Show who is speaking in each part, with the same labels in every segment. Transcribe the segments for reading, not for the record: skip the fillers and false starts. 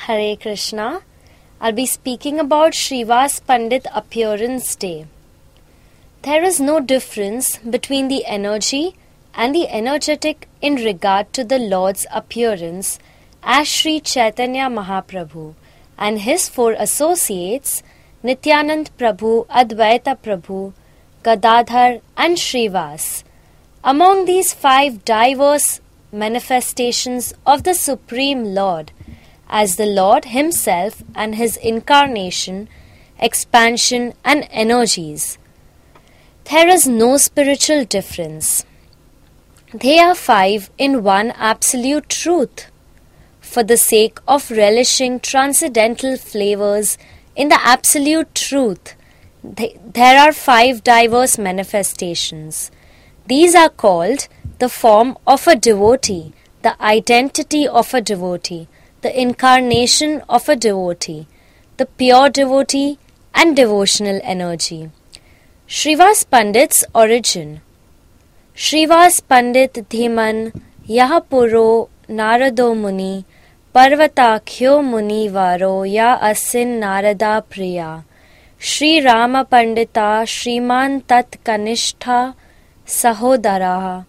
Speaker 1: Hare Krishna. I'll be speaking about Srivas Pandit Appearance Day. There is no difference between the energy and the energetic in regard to the Lord's appearance as Sri Chaitanya Mahaprabhu and his four associates Nityanand Prabhu, Advaita Prabhu, Gadadhar and Srivas. Among these five diverse manifestations of the Supreme Lord, as the Lord Himself and His incarnation, expansion and energies, there is no spiritual difference. They are five in one absolute truth. For the sake of relishing transcendental flavors in the absolute truth, there are five diverse manifestations. These are called the form of a devotee, the identity of a devotee, the incarnation of a devotee, the pure devotee and devotional energy. Srivas Pandit's origin. Srivas Pandit Dhiman Yahapuro Narado Muni Parvatakhyo Muni Varo Ya Asin Narada Priya Shri Rama Pandita Shriman Tat Kanishtha Sahodaraha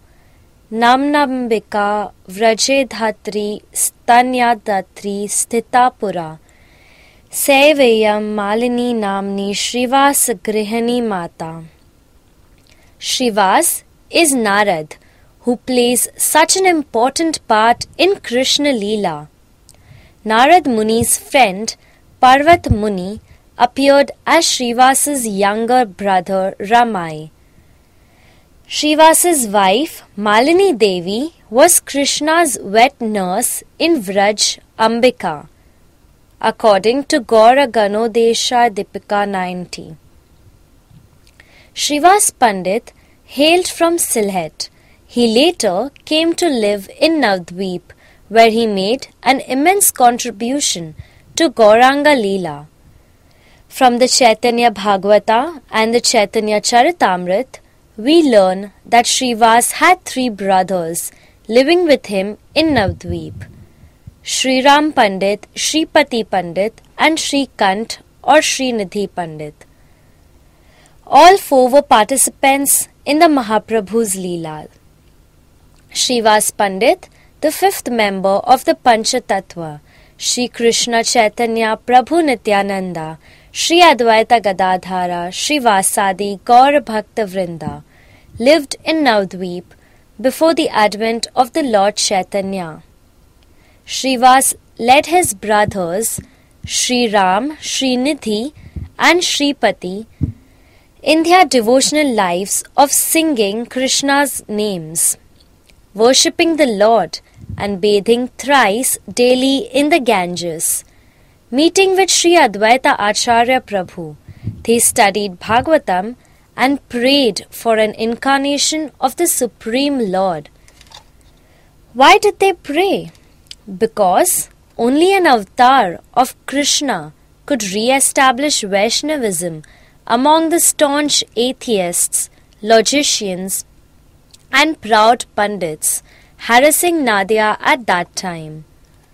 Speaker 1: Namnambika Vraje Dhatri Stanya Dhatri Sthitapura Sevayam Malini Namni Srivas Grihani Mata. Srivas is Narad, who plays such an important part in Krishna Leela. Narad Muni's friend Parvat Muni appeared as Srivas's younger brother Ramai. Srivas's wife Malini Devi was Krishna's wet nurse in Vraj, Ambika, according to Gaura Ganodesha Dipika 90. Srivas Pandit hailed from Sylhet. He later came to live in Navdweep, where he made an immense contribution to Gauranga Leela. From the Chaitanya Bhagavata and the Chaitanya Charitamrit, we learn that Srivas had three brothers living with him in Navdweep: Sri Ram Pandit, Sripati Pandit and Sri Kant or Srinidhi Pandit. All four were participants in the Mahaprabhu's Leela. Srivas Pandit, the fifth member of the Pancha Tattva, Sri Krishna Chaitanya Prabhu Nityananda, Sri Advaita Gadadhara, Sri Vasadi Gaur Bhakta Vrinda, lived in Navdweep before the advent of the Lord Chaitanya. Srivas led his brothers Sri Ram, Srinidhi and Sripati in their devotional lives of singing Krishna's names, worshipping the Lord and bathing thrice daily in the Ganges. Meeting with Sri Advaita Acharya Prabhu, they studied Bhagavatam and prayed for an incarnation of the Supreme Lord. Why did they pray? Because only an avatar of Krishna could re-establish Vaishnavism among the staunch atheists, logicians and proud Pandits harassing Nadia at that time.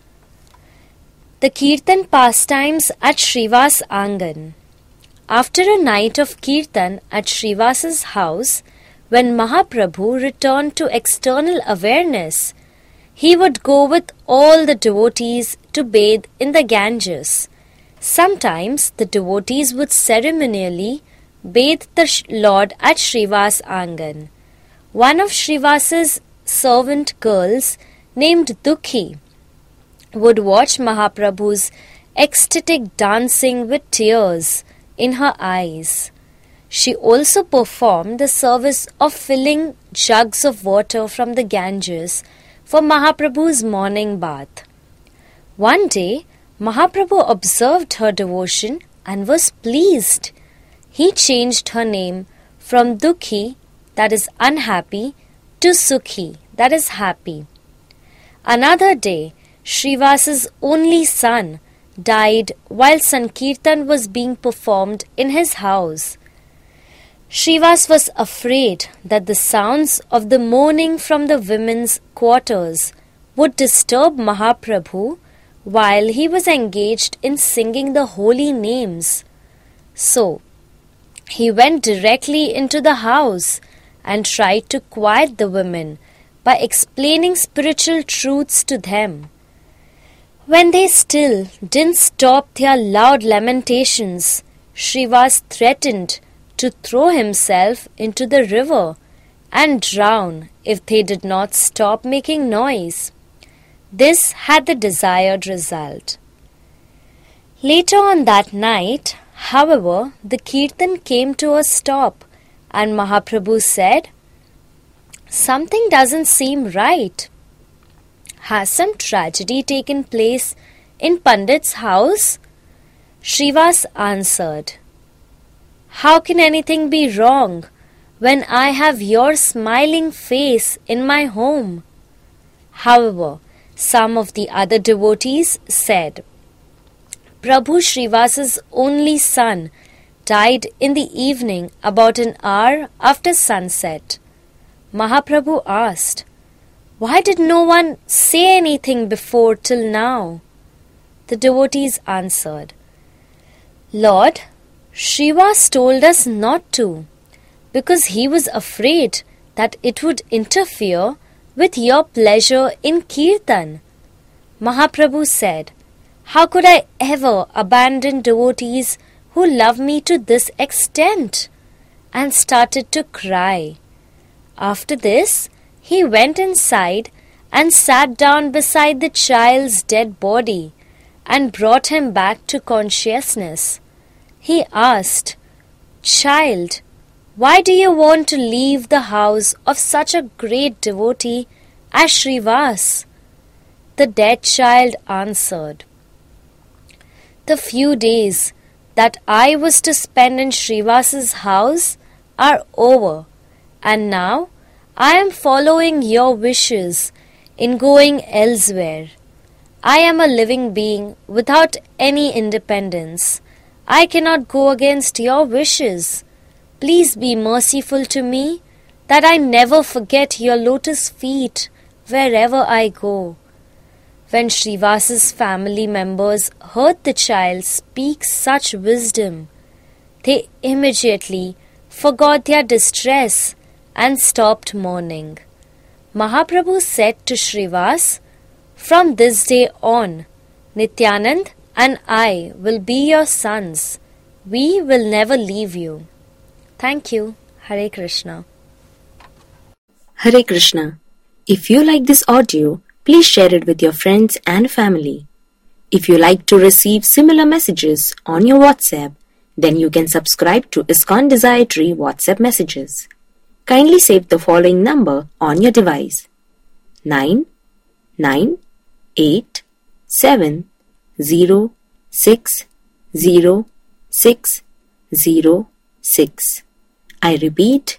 Speaker 1: The Kirtan pastimes at Srivas Angan. After a night of Kirtan at Srivas's house, when Mahaprabhu returned to external awareness, he would go with all the devotees to bathe in the Ganges. Sometimes the devotees would ceremonially bathe the Lord at Srivas Angan. One of Srivas's servant girls, named Dukhi, would watch Mahaprabhu's ecstatic dancing with tears in her eyes. She also performed the service of filling jugs of water from the Ganges for Mahaprabhu's morning bath. One day, Mahaprabhu observed her devotion and was pleased. He changed her name from Dukhi, that is unhappy, to Sukhi, that is happy. Another day, Srivas's only son died while Sankirtan was being performed in his house. Srivas was afraid that the sounds of the mourning from the women's quarters would disturb Mahaprabhu, while he was engaged in singing the holy names. So, he went directly into the house and tried to quiet the women by explaining spiritual truths to them. When they still didn't stop their loud lamentations, Shrivas threatened to throw himself into the river and drown if they did not stop making noise. This had the desired result. Later on that night, however, the kirtan came to a stop and Mahaprabhu said, "Something doesn't seem right. Has some tragedy taken place in Pandit's house?" Shrivas answered, "How can anything be wrong when I have your smiling face in my home?" However, some of the other devotees said, "Prabhu Shrivas's only son died in the evening about an hour after sunset." Mahaprabhu asked, "Why did no one say anything before till now?" The devotees answered, "Lord, Shrivas told us not to, because he was afraid that it would interfere with your pleasure in Kirtan." Mahaprabhu said, "How could I ever abandon devotees who love me to this extent?" and started to cry. After this, he went inside and sat down beside the child's dead body and brought him back to consciousness. He asked, "Child, why do you want to leave the house of such a great devotee as Shrivas?" The dead child answered, "The few days that I was to spend in Shrivas's house are over, and now I am following your wishes in going elsewhere. I am a living being without any independence. I cannot go against your wishes. Please be merciful to me, that I never forget your lotus feet wherever I go." When Shrivas's family members heard the child speak such wisdom, they immediately forgot their distress and stopped mourning. Mahaprabhu said to Shrivas, "From this day on, Nityanand and I will be your sons. We will never leave you." Thank you. Hare Krishna.
Speaker 2: Hare Krishna. If you like this audio, please share it with your friends and family. If you like to receive similar messages on your WhatsApp, then you can subscribe to ISKCON Desire Tree WhatsApp messages. Kindly save the following number on your device: 9987060606. I repeat,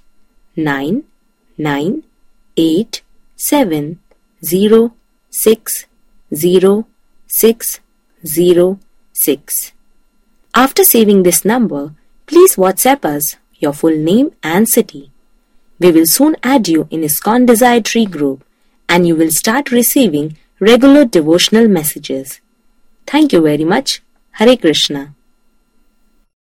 Speaker 2: 9987060606. After saving this number, please WhatsApp us your full name and city. We will soon add you in ISKCON Desire Tree group and you will start receiving regular devotional messages. Thank you very much. Hare Krishna.